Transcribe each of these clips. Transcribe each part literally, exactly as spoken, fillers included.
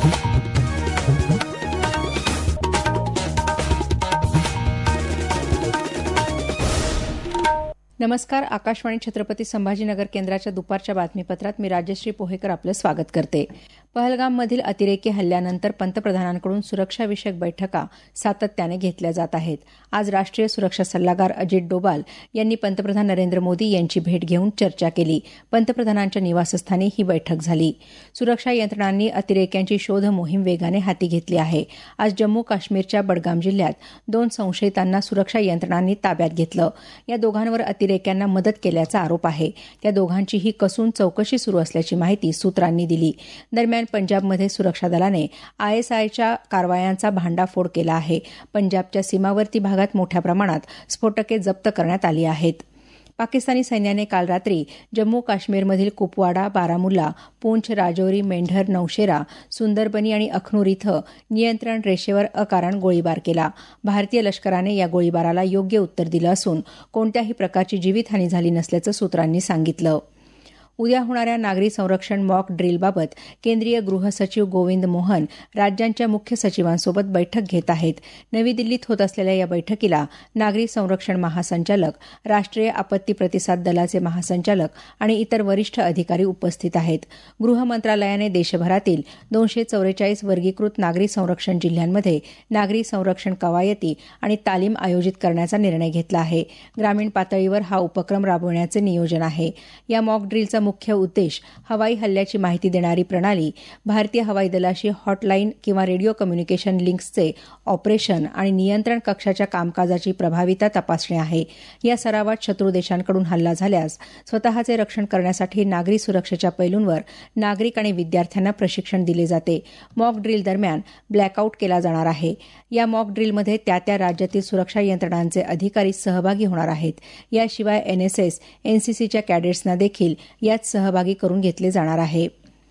नमस्कार. आकाशवाणी छत्रपती संभाजीनगर केंद्राच्या दुपारच्या बातमीपत्रात मी राजश्री पोहेकर आपलं स्वागत करते. पहलगाममधील अतिरेकी हल्ल्यानंतर पंतप्रधानांकडून सुरक्षाविषयक बैठका सातत्याने घेतल्या जात आहेत. आज राष्ट्रीय सुरक्षा सल्लागार अजित डोभाल यांनी पंतप्रधान नरेंद्र मोदी यांची भेट घेऊन चर्चा केली. पंतप्रधानांच्या निवासस्थानी ही बैठक झाली. सुरक्षा यंत्रणांनी अतिरेक्यांची शोध मोहीम वेगाने हाती घेतली आहे. आज जम्मू काश्मीरच्या बडगाम जिल्ह्यात दोन संशयितांना सुरक्षा यंत्रणांनी ताब्यात घेतलं. या दोघांवर अतिरेक्यांना मदत केल्याचा आरोप आहे. त्या दोघांचीही कसून चौकशी सुरू असल्याची माहिती सूत्रांनी दिली. दरम्यान पंजाबमध्ये सुरक्षा दलाने आयएसआयच्या कारवायांचा भांडाफोड केला आहे. पंजाबच्या सीमावर्ती भागात मोठ्या प्रमाणात स्फोटके जप्त करण्यात आली आहेत. पाकिस्तानी सैन्याने काल रात्री जम्मू काश्मीरमधील कुपवाडा, बारामुल्ला, पूंछ, राजौरी, मेंढर, नौशेरा, सुंदरबनी आणि अखनूर इथं नियंत्रण रेषेवर अकारण गोळीबार केला. भारतीय लष्कराने या गोळीबाराला योग्य उत्तर दिलं असून कोणत्याही प्रकारची जीवितहानी झाली नसल्याचं सूत्रांनी सांगितलं. उद्या होणाऱ्या नागरी संरक्षण मॉक ड्रिलबाबत केंद्रीय गृहसचिव गोविंद मोहन राज्यांच्या मुख्य सचिवांसोबत बैठक घेत आहेत. नवी दिल्लीत होत असलेल्या या बैठकीला नागरी संरक्षण महासंचालक, राष्ट्रीय आपत्ती प्रतिसाद दलाचे महासंचालक आणि इतर वरिष्ठ अधिकारी उपस्थित आहेत. गृह मंत्रालयाने देशभरातील दोनशे चौवेचाळीस वर्गीकृत नागरी संरक्षण जिल्ह्यांमध्ये नागरी संरक्षण कवायती आणि तालीम आयोजित करण्याचा निर्णय घेतला आहे. ग्रामीण पातळीवर हा उपक्रम राबवण्याचे नियोजन आहे. या मॉक ड्रिलचा मुख्य उद्देश हवाई हल्ल्याची माहिती देणारी प्रणाली, भारतीय हवाई दलाशी हॉटलाईन किंवा रेडिओ कम्युनिकेशन लिंक्सचे ऑपरेशन आणि नियंत्रण कक्षाच्या कामकाजाची प्रभावीता तपासणे आहे. या सरावात शत्रू देशांकडून हल्ला झाल्यास स्वतःचे रक्षण करण्यासाठी नागरी सुरक्षेच्या पैलूंवर नागरिक आणि विद्यार्थ्यांना प्रशिक्षण दिले जाते. मॉक ड्रिल दरम्यान ब्लॅकआउट केला जाणार आहे. या मॉक ड्रिलमध्ये त्या त्या राज्यातील सुरक्षा यंत्रणांचे अधिकारी सहभागी होणार आहेत. याशिवाय एनएसएस, एनसीसीच्या कॅडेट्सना देखील यात सहभागी करून घेतले जाणार आहे.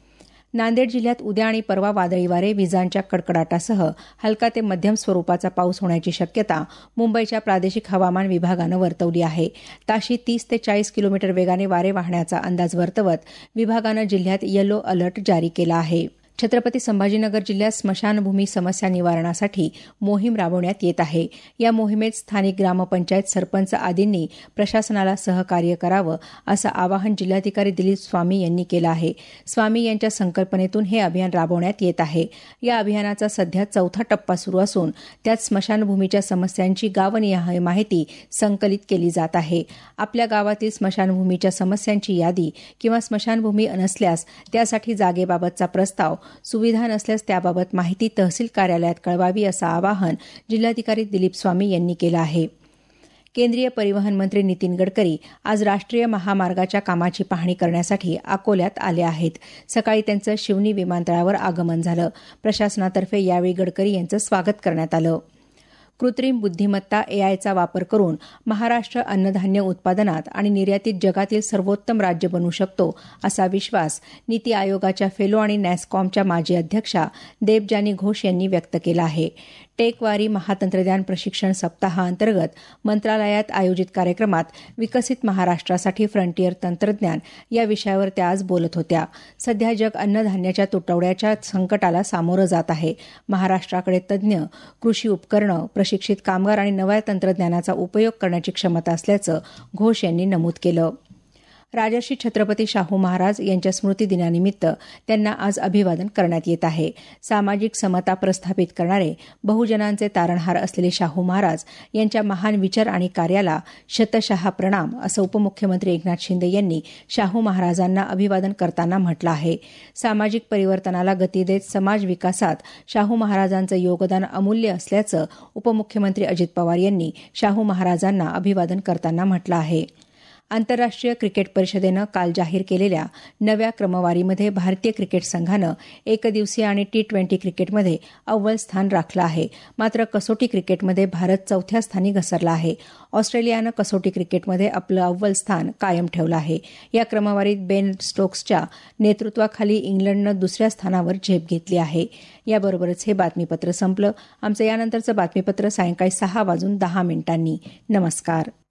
नांदेड जिल्ह्यात उद्या आणि परवा वादळी वारे, विजांच्या कडकडाटासह हलका ते मध्यम स्वरूपाचा पाऊस होण्याची शक्यता मुंबईच्या प्रादेशिक हवामान विभागानं वर्तवली आहे. ताशी तीस ते चाळीस किलोमीटर वेगाने वारे वाहण्याचा अंदाज वर्तवत विभागानं जिल्ह्यात येलो अलर्ट जारी केला आहे. छत्रपती संभाजीनगर जिल्ह्यात स्मशानभूमी समस्या निवारणासाठी मोहीम राबवण्यात येत आहे. या मोहिमेत स्थानिक ग्रामपंचायत, सरपंच आदींनी प्रशासनाला सहकार्य करावं असं आवाहन जिल्हाधिकारी दिलीप स्वामी यांनी केलं आहे. स्वामी यांच्या संकल्पनेतून हे अभियान राबवण्यात येत आहे. या अभियानाचा सध्या चौथा टप्पा सुरू असून त्यात स्मशानभूमीच्या समस्यांची गावनिहाय माहिती संकलित केली जात आहे. आपल्या गावातील स्मशानभूमीच्या समस्यांची यादी किंवा स्मशानभूमी नसल्यास त्यासाठी जागेबाबतचा प्रस्ताव, सुविधा नसल्यास त्याबाबत माहिती तहसील कार्यालयात कळवावी असं आवाहन जिल्हाधिकारी दिलीप स्वामी यांनी केलं आहे. केंद्रीय परिवहन मंत्री नितीन गडकरी आज राष्ट्रीय महामार्गाच्या कामाची पाहणी करण्यासाठी अकोल्यात आले आहेत. सकाळी त्यांचं शिवनी विमानतळावर आगमन झालं. प्रशासनातर्फे यावेळी गडकरी यांचं स्वागत करण्यात आलं. कृत्रिम बुद्धिमत्ता एआयचा वापर करून महाराष्ट्र अन्नधान्य उत्पादनात आणि निर्यातीत जगातील सर्वोत्तम राज्य बनू शकतो असा विश्वास नीती आयोगाच्या फेलो आणि नॅस्कॉमच्या माजी अध्यक्षा देबजानी घोष यांनी व्यक्त केला आहे. टेकवारी महातंत्रज्ञान प्रशिक्षण सप्ताहाअंतर्गत मंत्रालयात आयोजित कार्यक्रमात विकसित महाराष्ट्रासाठी फ्रंटियर तंत्रज्ञान या विषयावर त्या आज बोलत होत्या. सध्या जग अन्नधान्याच्या तुटवड्याच्या संकटाला सामोरं जात आहे. महाराष्ट्राकडे तज्ज्ञ, कृषी उपकरणं, प्रशिक्षित कामगार आणि नव्या तंत्रज्ञानाचा उपयोग करण्याची क्षमता असल्याचं घोष यांनी नमूद केलं. राजर्षी छत्रपती शाहू महाराज यांच्या स्मृतिदिनानिमित्त त्यांना आज अभिवादन करण्यात येत आहे. सामाजिक समता प्रस्थापित करणारे, बहुजनांचे तारणहार असलेले शाहू महाराज यांच्या महान विचार आणि कार्याला शतशः प्रणाम असं उपमुख्यमंत्री एकनाथ शिंदे यांनी शाहू महाराजांना अभिवादन करताना म्हटलं आहे. सामाजिक परिवर्तनाला गती देत समाज विकासात शाहू महाराजांचं योगदान अमूल्य असल्याचं उपमुख्यमंत्री अजित पवार यांनी शाहू महाराजांना अभिवादन करताना म्हटलं आहे. आंतरराष्ट्रीय क्रिकेट परिषदेनं काल जाहीर केलेल्या नव्या क्रमवारीमध्ये भारतीय क्रिकेट संघानं एकदिवसीय आणि टी ट्वेंटी क्रिकेटमध्ये अव्वल स्थान राखलं आहे. मात्र कसोटी क्रिकेटमध्ये भारत चौथ्या स्थानी घसरला आहे. ऑस्ट्रेलियानं कसोटी क्रिकेटमध्ये आपलं अव्वल स्थान कायम ठेवलं आहे. या क्रमवारीत बेन स्टोक्सच्या नेतृत्वाखाली इंग्लंडनं दुसऱ्या स्थानावर झेप घेतली आहे. याबरोबरच हे बातमीपत्र संपलं. आमचं यानंतरचं बातमीपत्र सायंकाळी सहा वाजून दहा मिनिटांनी. नमस्कार.